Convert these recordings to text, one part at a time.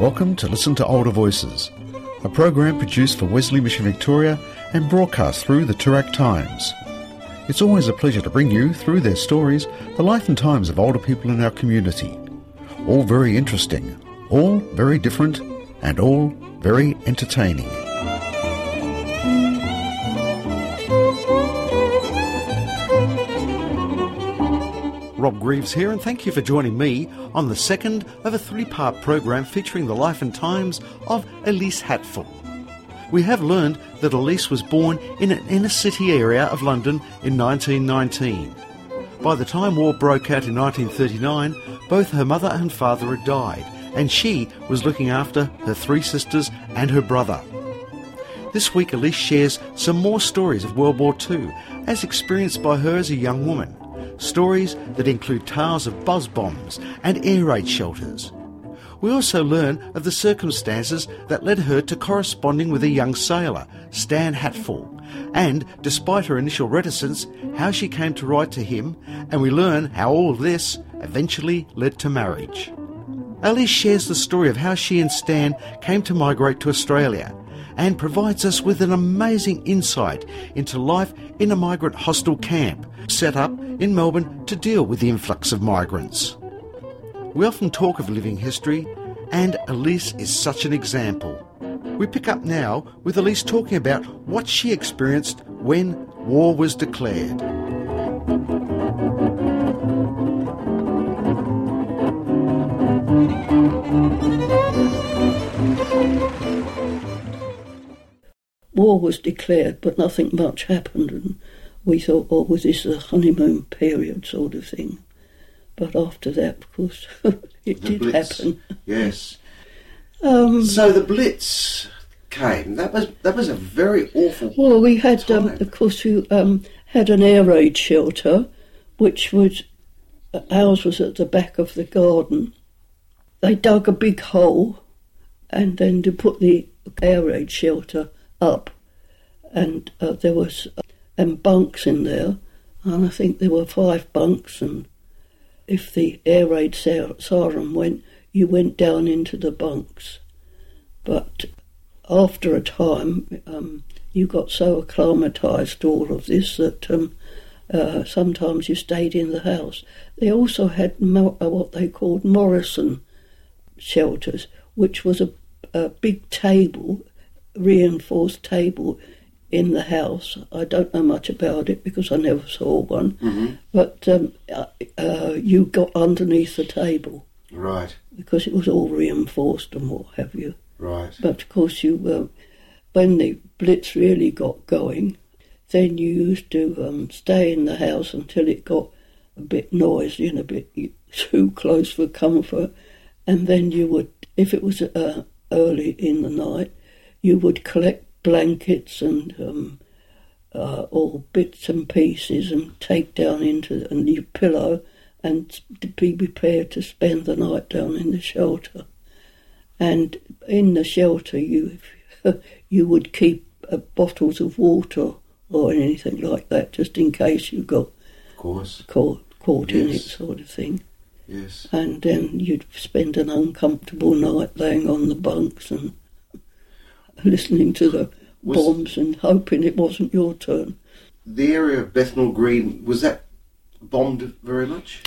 Welcome to Listen to Older Voices, a program produced for Wesley Mission Victoria and broadcast through the Toorak Times. It's always a pleasure to bring you, through their stories, the life and times of older people in our community. All very interesting, all very different, and all very entertaining. Rob Greaves here, and thank you for joining me on the second of a three-part program featuring the life and times of Elise Hatfull. We have learned that Elise was born in an inner-city area of London in 1919. By the time war broke out in 1939, both her mother and father had died, and she was looking after her three sisters and her brother. This week, Elise shares some more stories of World War II, as experienced by her as a young woman. Stories that include tales of buzz bombs and air raid shelters. We also learn of the circumstances that led her to corresponding with a young sailor, Stan Hatfull, and, despite her initial reticence, how she came to write to him, and we learn how all this eventually led to marriage. Elise shares the story of how she and Stan came to migrate to Australia, and provides us with an amazing insight into life in a migrant hostel camp set up in Melbourne to deal with the influx of migrants. We often talk of living history, and Elise is such an example. We pick up now with Elise talking about what she experienced when war was declared. War was declared, but nothing much happened, and we thought, oh, was this a honeymoon period sort of thing? But after that, of course, it did happen. Yes. So the Blitz came. That was a very awful. Well, we had, time. of course, we had an air raid shelter, which was ours was at the back of the garden. They dug a big hole, and then to put the air raid shelter up, and there was bunks in there, and I think there were 5 bunks, and if the air raid siren went, you went down into the bunks. But after a time, you got so acclimatised to all of this that sometimes you stayed in the house. They also had what they called Morrison shelters, which was a big table, reinforced table in the house. I don't know much about it because I never saw one, but you got underneath the table. Right. Because it was all reinforced and what have you. Right. But of course you, when the Blitz really got going, then you used to stay in the house until it got a bit noisy and a bit too close for comfort, and then you would, if it was early in the night, you would collect blankets and all bits and pieces and take down into your pillow and be prepared to spend the night down in the shelter. And in the shelter you would keep bottles of water or anything like that, just in case you got caught in it, sort of thing. Yes. And then you'd spend an uncomfortable night laying on the bunks and listening to the bombs and hoping it wasn't your turn. The area of Bethnal Green, was that bombed very much?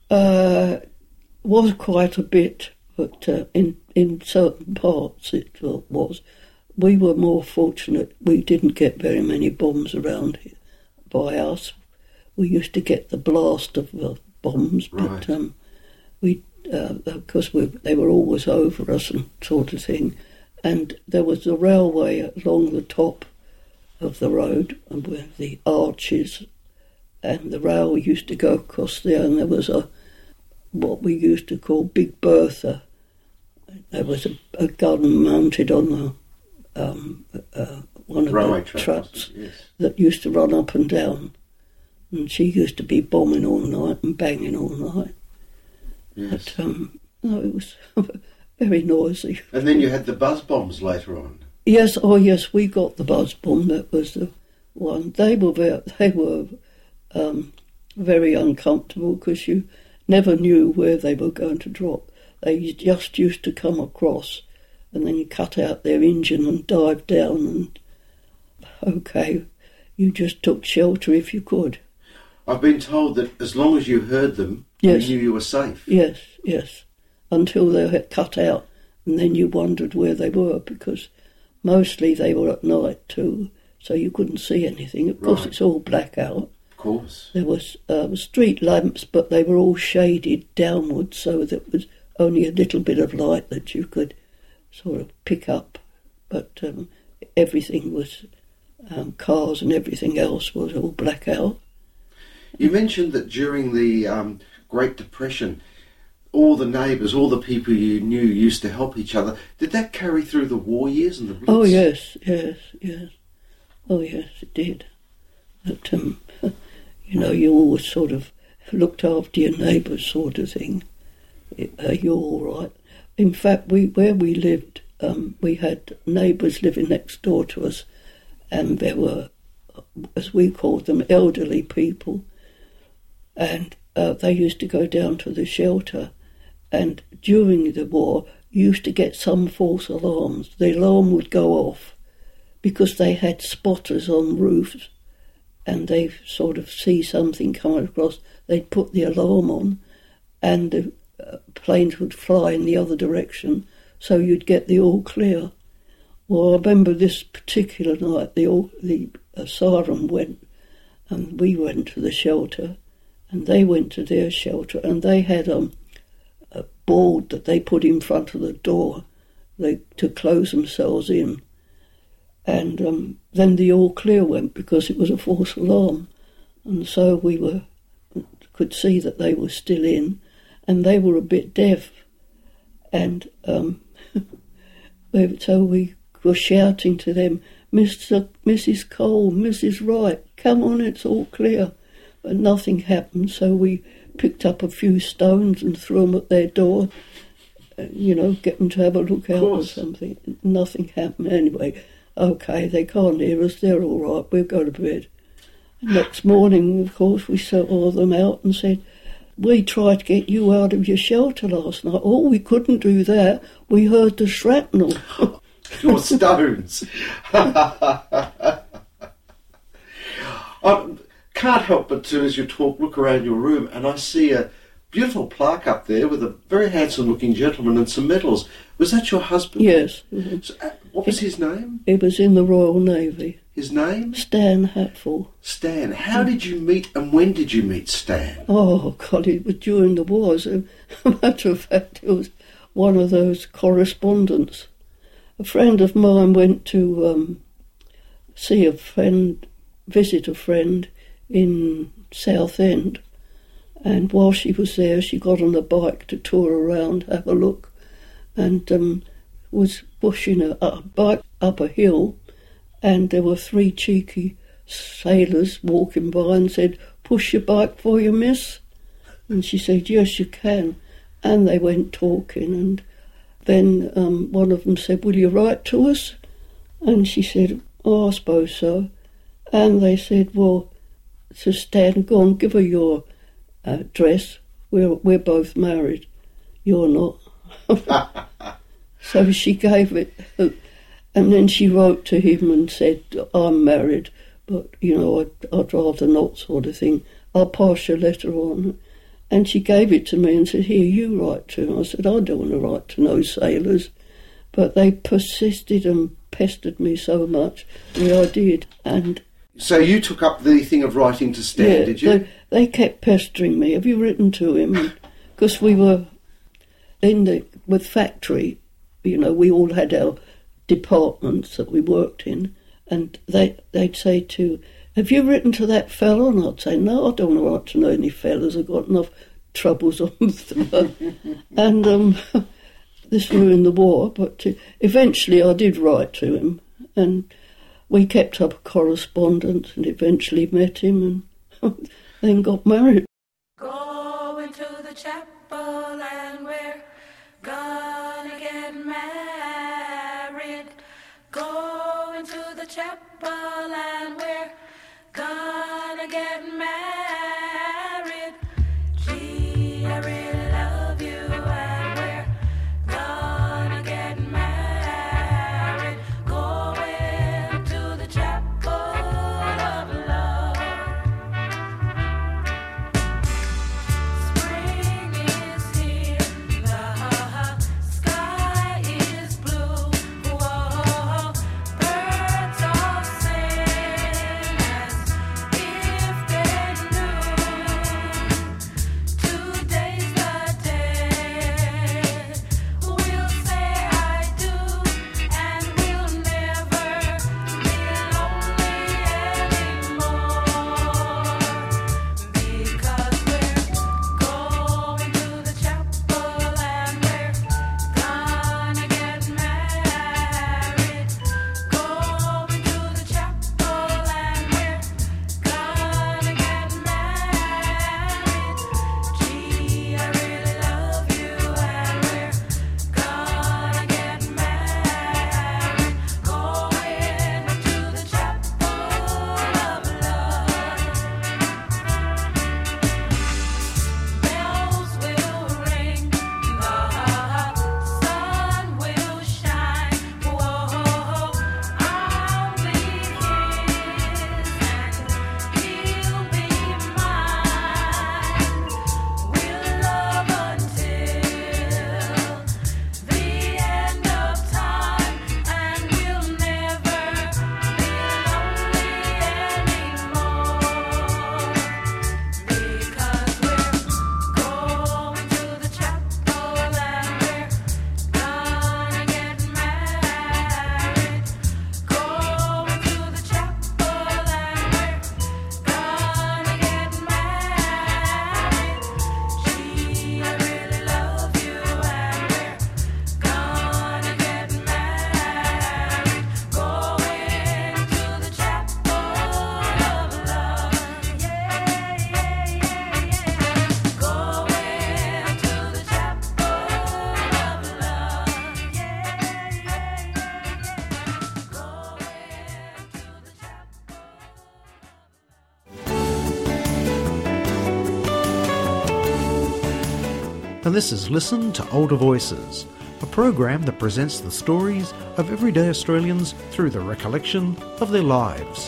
Was quite a bit, but in certain parts it was. We were more fortunate. We didn't get very many bombs around here by us. We used to get the blast of bombs, but because they were always over us and sort of thing. And there was a railway along the top of the road with the arches, and the rail used to go across there, and there was what we used to call Big Bertha. There was a gun mounted on one of the trucks that used to run up and down, and she used to be bombing all night and banging all night. Yes. But no, it was very noisy. And then you had the buzz bombs later on. Yes, we got the buzz bomb. That was the one. They were very uncomfortable because you never knew where they were going to drop. They just used to come across and then you cut out their engine and dived down, and okay, you just took shelter if you could. I've been told that as long as you heard them, Yes. you knew you were safe. Yes, yes, until they had cut out, and then you wondered where they were, because mostly they were at night too, so you couldn't see anything. Of course, Right. it's all blackout. Of course. There was street lamps, but they were all shaded downwards, so there was only a little bit of light that you could sort of pick up. But everything was, cars and everything else was all blackout. You mentioned that during the Great Depression, all the neighbours, all the people you knew used to help each other. Did that carry through the war years and the Blitz? Oh, yes. Oh, yes, it did. But, you always sort of looked after your neighbours sort of thing. You're all right. In fact, where we lived, we had neighbours living next door to us, and there were, as we called them, elderly people, and they used to go down to the shelter, and during the war, you used to get some false alarms. The alarm would go off because they had spotters on roofs, and they sort of see something coming across. They'd put the alarm on, and the planes would fly in the other direction, so you'd get the all clear. Well, I remember this particular night, the siren went, and we went to the shelter, and they went to their shelter, and they had a board that they put in front of the door to close themselves in. And then the all clear went because it was a false alarm, and so we could see that they were still in, and they were a bit deaf, and so we were shouting to them, Mrs. Cole, Mrs. Wright, come on, it's all clear. But nothing happened, so we picked up a few stones and threw them at their door, get them to have a look out or something. Nothing happened anyway. Okay, they can't hear us, they're all right, we'll go to bed. Next morning, of course, we saw them out and said, we tried to get you out of your shelter last night. Oh, we couldn't do that. We heard the shrapnel. Your stones. I can't help but to, as you talk, look around your room, and I see a beautiful plaque up there with a very handsome-looking gentleman and some medals. Was that your husband? Yes. So, what was his name? He was in the Royal Navy. His name? Stan Hatfull. Stan. How did you meet, and when did you meet Stan? Oh, God, it was during the war. As a matter of fact, it was one of those correspondents. A friend of mine went to see a friend, visit a friend in Southend, and while she was there, she got on a bike to tour around, have a look, and was pushing a bike up a hill, and there were 3 cheeky sailors walking by and said, push your bike for you, miss? And she said, yes, you can. And they went talking, and then one of them said, will you write to us? And she said, oh, I suppose so. And they said, well, to Stan, go on, give her your address. We're both married. You're not. So she gave it, and then she wrote to him and said, I'm married, but, I'd rather not, sort of thing. I'll pass your letter on. And she gave it to me and said, here, you write to him. I said, I don't want to write to no sailors. But they persisted and pestered me so much that I did. And so you took up the thing of writing to Stan, did you? They kept pestering me. Have you written to him? Because we were with factory, we all had our departments that we worked in, and they'd say have you written to that fellow? And I'd say, no, I don't want to write to any fellas. I've got enough troubles on with them. And this was in the war, but eventually I did write to him, and we kept up a correspondence and eventually met him and then got married. Going to the chapel and we're gonna get married. Going to the chapel and we're gonna get married. Gee, I really love you and we're gonna get married. and this is Listen to Older Voices, a program that presents the stories of everyday Australians through the recollection of their lives.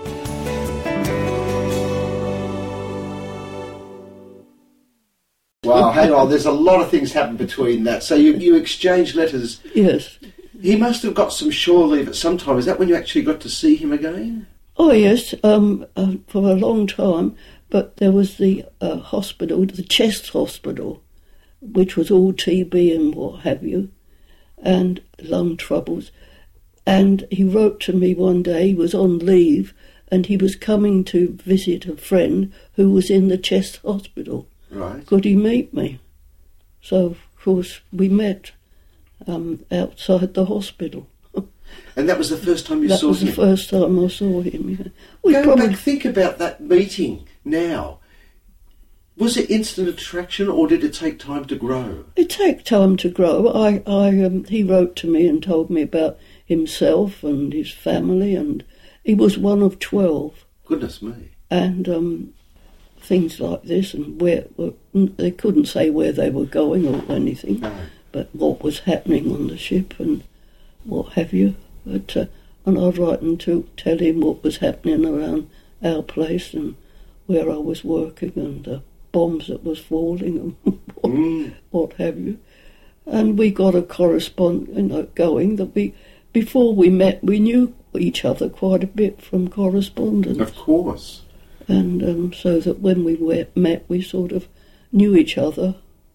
Wow, hang on, there's a lot of things happen between that. So you exchange letters. Yes. He must have got some shore leave at some time. Is that when you actually got to see him again? Oh, yes, for a long time. But there was the hospital, the chest hospital, which was all TB and what have you, and lung troubles. And he wrote to me one day, he was on leave, and he was coming to visit a friend who was in the chest hospital. Right. Could he meet me? So, of course, we met outside the hospital. And that was the first time you saw him? That was the first time I saw him, yeah. We Go back, think about that meeting now. Was it instant attraction or did it take time to grow? It took time to grow. He wrote to me and told me about himself and his family, and he was one of 12. Goodness me. And things like this, and they couldn't say where they were going or anything, No. but what was happening on the ship and what have you. But and I'd write and to tell him what was happening around our place and where I was working and the bombs that was falling and what have you. And we got a correspondence going that before we met, we knew each other quite a bit from correspondence. Of course. And so that when we met, we sort of knew each other.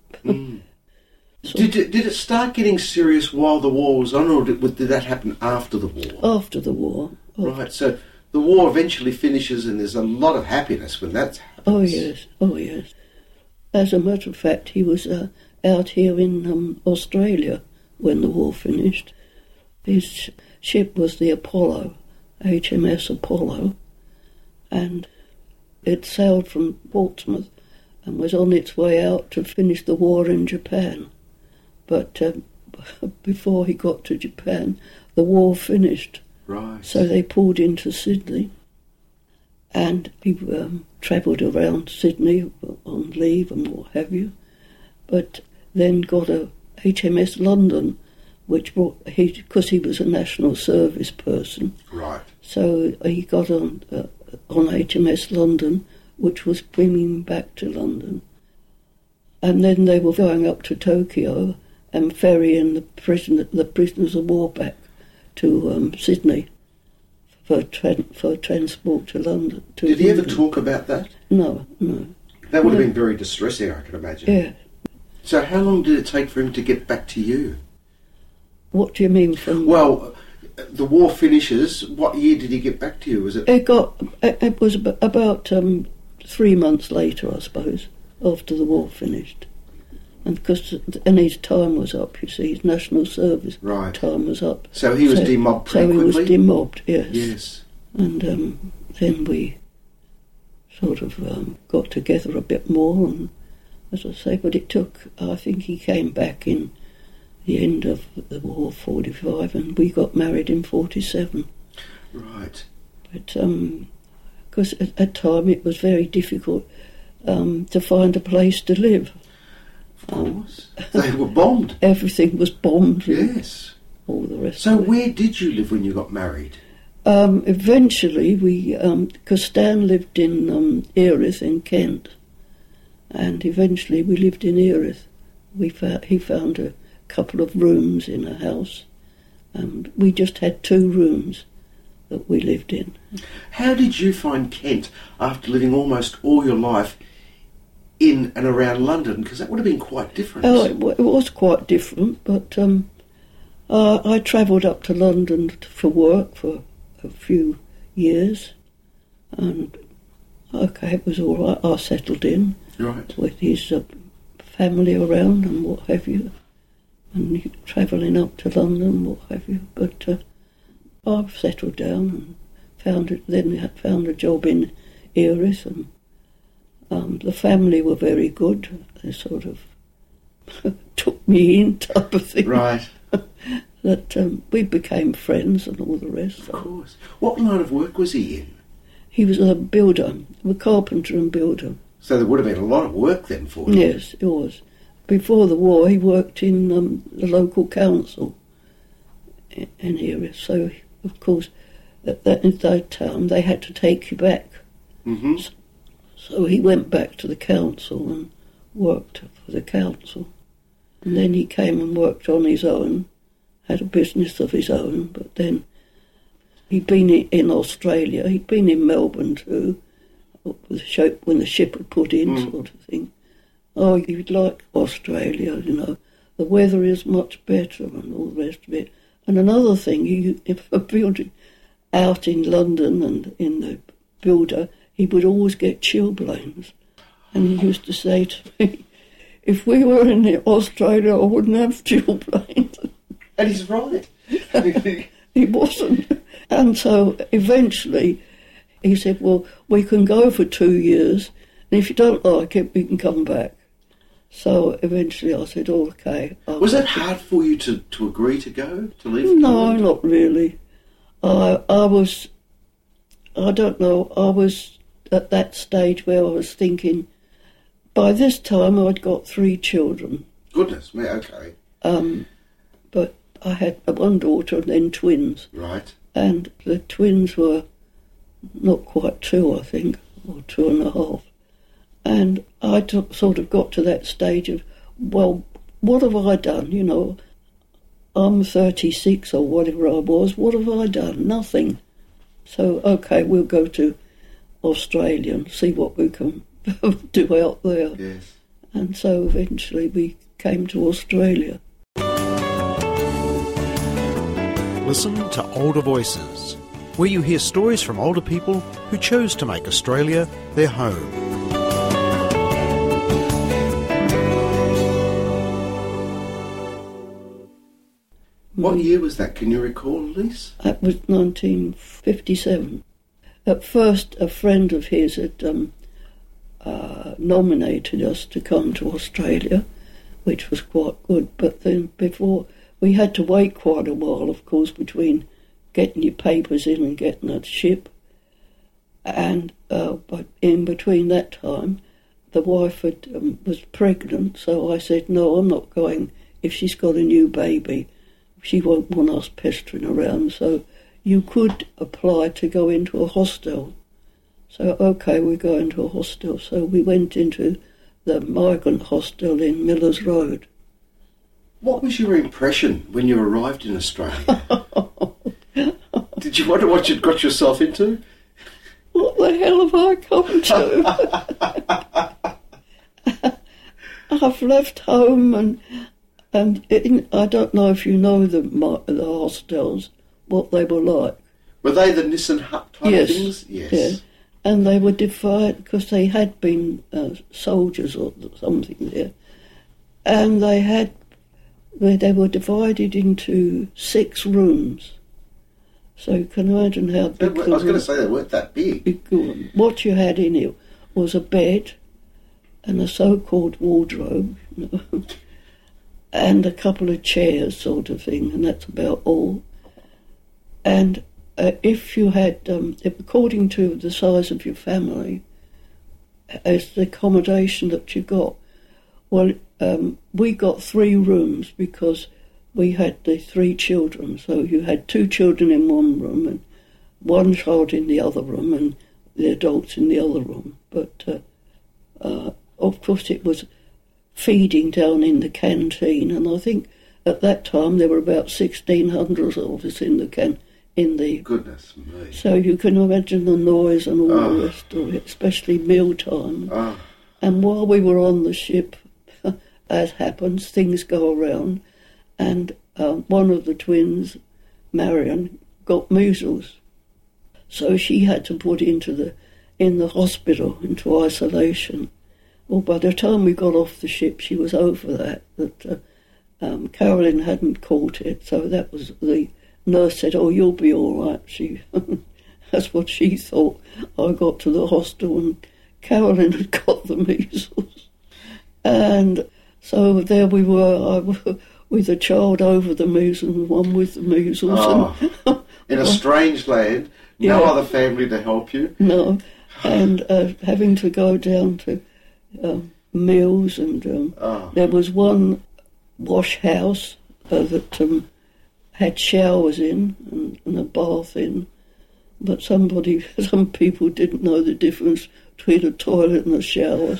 Did it start getting serious while the war was on, or did that happen after the war? After the war. Right, so the war eventually finishes and there's a lot of happiness when that happens. Oh yes. As a matter of fact, he was out here in Australia when the war finished. His ship was the Apollo, HMS Apollo, and it sailed from Portsmouth and was on its way out to finish the war in Japan. But before he got to Japan, the war finished. Right. So they pulled into Sydney, and he travelled around Sydney on leave and what have you, but then got a HMS London, which brought because he was a national service person. Right. So he got on HMS London, which was bringing him back to London, and then they were going up to Tokyo and ferrying the prisoners of war back to Sydney for transport to London. Did he ever talk about that? No. That would have been very distressing, I can imagine. Yeah. So how long did it take for him to get back to you? What do you mean from? Well, the war finishes. What year did he get back to you? Was it? It was about 3 months later, I suppose, after the war finished. And his time was up, you see, his national service time was up. So he was demobbed pretty quickly? So he was demobbed, yes. Yes. And then we sort of got together a bit more, and as I say, but it took, I think he came back in the end of the war, 45, and we got married in 47. Right. But because at that time it was very difficult to find a place to live. Of course. They were bombed. Everything was bombed. Yes. All the rest. So of it. where did you live when you got married? Eventually, because Stan lived in Erith in Kent, and eventually we lived in Erith. He found a couple of rooms in a house, and we just had 2 rooms that we lived in. How did you find Kent after living almost all your life in and around London? Because that would have been quite different. Oh, it was quite different, but I travelled up to London for work for a few years, and it was all right. I settled in with his family around and what have you, and travelling up to London, what have you. But I've settled down and found a job in Erith, and the family were very good. They sort of took me in, type of thing. Right. That we became friends and all the rest. Of course. What line of work was he in? He was a builder, a carpenter and builder. So there would have been a lot of work then for you. Yes, it was. before the war, he worked in the local council in area. So, of course, at that time, they had to take you back. Mm-hmm. So he went back to the council and worked for the council. And then he came and worked on his own, had a business of his own, but then he'd been in Australia, he'd been in Melbourne too, when the ship had put in, sort of thing. Oh, you'd like Australia, you know. The weather is much better and all the rest of it. And another thing, if a building out in London and in the builder, he would always get chilblains. And he used to say to me, if we were in Australia, I wouldn't have chilblains. And he's right. He wasn't. And so eventually he said, well, we can go for 2 years, and if you don't like it, we can come back. So eventually I said, oh, okay. Was it hard for you to agree to go, to leave? No, not really. I was at that stage where I was thinking, by this time I'd got 3 children. Goodness me, okay. But I had one daughter and then twins. Right. And the twins were not quite 2, I think, or 2.5. And I sort of got to that stage of, well, what have I done? You know, I'm 36 or whatever I was. What have I done? Nothing. So, okay, we'll go to Australia and see what we can do out there. Yes. And so eventually we came to Australia. Listen to Older Voices, where you hear stories from older people who chose to make Australia their home. What year was that? Can you recall, Elise? That was 1957. At first, a friend of his had nominated us to come to Australia, which was quite good. But then before, we had to wait quite a while, of course, between getting your papers in and getting a ship. And but in between that time, the wife was pregnant, so I said, no, I'm not going if she's got a new baby. She won't want us pestering around, so you could apply to go into a hostel. So, okay, we're going to a hostel. So we went into the migrant hostel in Millers Road. What was your impression when you arrived in Australia? Did you wonder what you'd got yourself into? What the hell have I come to? I've left home and I don't know if you know the hostels, what they were like. Were they the Nissan hut type things? Yes. Yeah. And they were divided because they had been soldiers or something there. And they were divided into 6 rooms. So you can imagine how big. I was going to say they weren't that big. What you had in it was a bed and a so-called wardrobe, you know, and a couple of chairs sort of thing, and that's about all. And if you had, according to the size of your family, as the accommodation that you got, well, we got 3 rooms because we had the 3 children. So you had 2 children in one room and 1 child in the other room and the adults in the other room. But, of course, it was feeding down in the canteen, and I think at that time there were about 1,600 of us in the Goodness me. So you can imagine the noise and all the rest of it, especially mealtime. And while we were on the ship, as happens, things go around, and one of the twins, Marion, got measles. So she had to put in the hospital, into isolation. Well, by the time we got off the ship, she was over that Carolyn hadn't caught it, so that was the nurse said, oh, you'll be all right. That's what she thought. I got to the hostel and Carolyn had got the measles. And so there we were, with a child over the measles and one with the measles. In a strange land, no other family to help you. No, and having to go down to meals, and there was one wash house that had showers in and a bath in, but some people didn't know the difference between a toilet and a shower.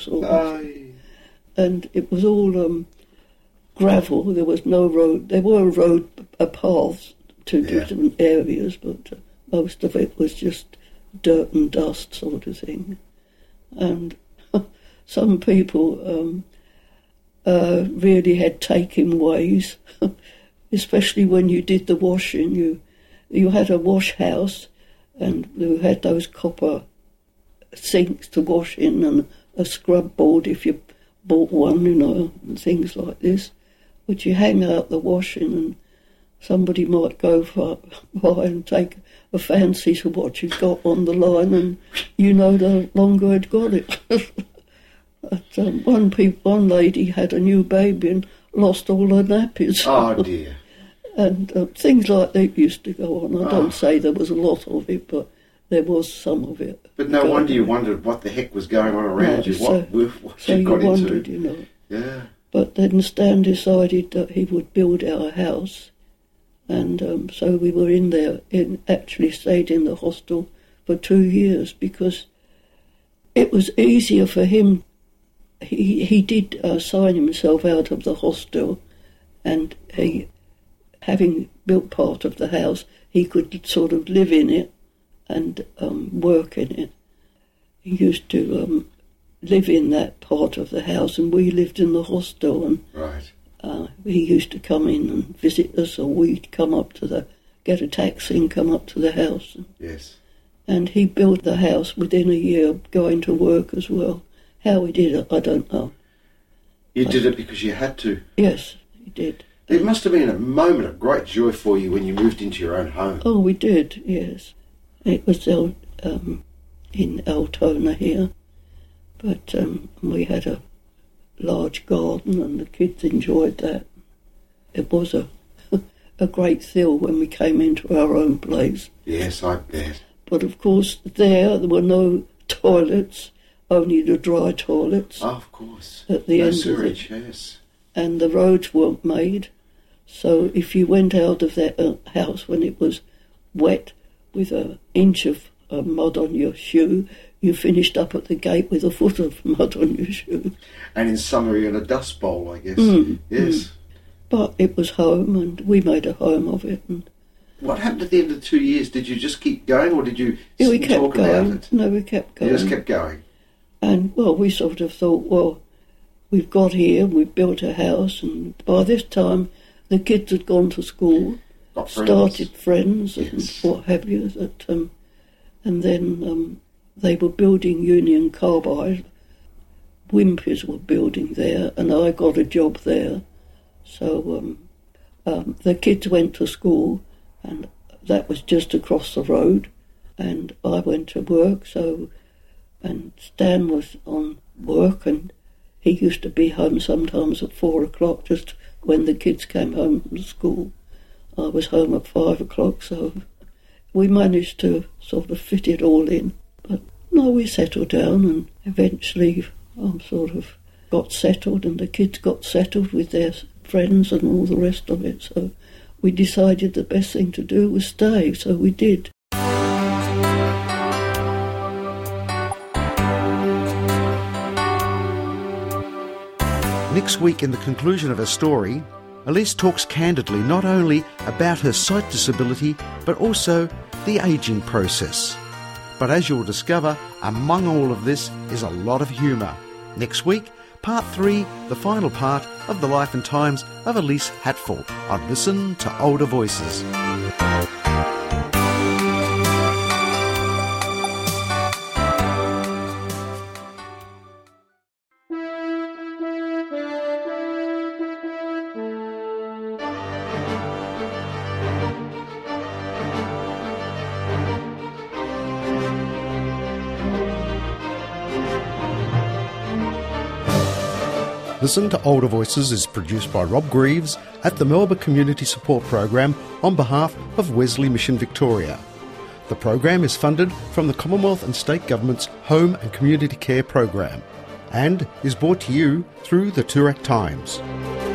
And it was all gravel. There was no road. There were paths to different areas, but most of it was just dirt and dust sort of thing. And some people really had taking ways, especially when you did the washing. You had a wash house, and you had those copper sinks to wash in, and a scrub board if you bought one, and things like this. But you hang out the washing, and somebody might go by and take a fancy to what you've got on the line, and no longer had got it. But, one lady had a new baby and lost all her nappies. Oh dear. And things like that used to go on. I don't say there was a lot of it, but there was some of it. But no wonder you wondered what the heck was going on around you, what you got wondered, into. Yeah. But then Stan decided that he would build our house, and so we were in there, actually stayed in the hostel for 2 years, because it was easier for him. He did sign himself out of the hostel, and having built part of the house, he could sort of live in it and work in it. He used to live in that part of the house, and we lived in the hostel, and right. He used to come in and visit us, or we'd come up get a taxi and come up to the house. Yes. And he built the house within a year, going to work as well. How he did it, I don't know. You did it because you had to? Yes, he did. It must have been a moment of great joy for you when you moved into your own home. Oh, we did, yes. It was in Altona here, but we had a large garden, and the kids enjoyed that. It was a great thrill when we came into our own place. Yes, I bet. But of course there were no toilets, only the dry toilets. Oh, of course. At the no end sewerage, of it. Yes. And the roads weren't made, so if you went out of that house when it was wet with an inch of mud on your shoe, you finished up at the gate with a foot of mud on your shoe. And in summer you're in a dust bowl, I guess. Yes. But it was home, and we made a home of it. And what happened at the end of the 2 years? Did you just keep going, or did you talk about it? No, we kept going. You just kept going. And, we sort of thought, we've got here, we've built a house, and by this time the kids had gone to school, started friends and what have you. And then they were building Union Carbide. Wimpy's were building there, and I got a job there. So the kids went to school, and that was just across the road, and I went to work. And Stan was on work, and he used to be home sometimes at 4 o'clock, just when the kids came home from school. I was home at 5 o'clock, so we managed to sort of fit it all in. But no, we settled down, and eventually I sort of got settled, and the kids got settled with their friends and all the rest of it. So we decided the best thing to do was stay, so we did. Next week, in the conclusion of her story, Elise talks candidly not only about her sight disability, but also the ageing process. But as you'll discover, among all of this is a lot of humour. Next week, Part 3, the final part of the life and times of Elise Hatfull on Listen to Older Voices. Listen to Older Voices is produced by Rob Greaves at the Melba Community Support Program on behalf of Wesley Mission Victoria. The program is funded from the Commonwealth and State Government's Home and Community Care Program. and is brought to you through the Toorak Times.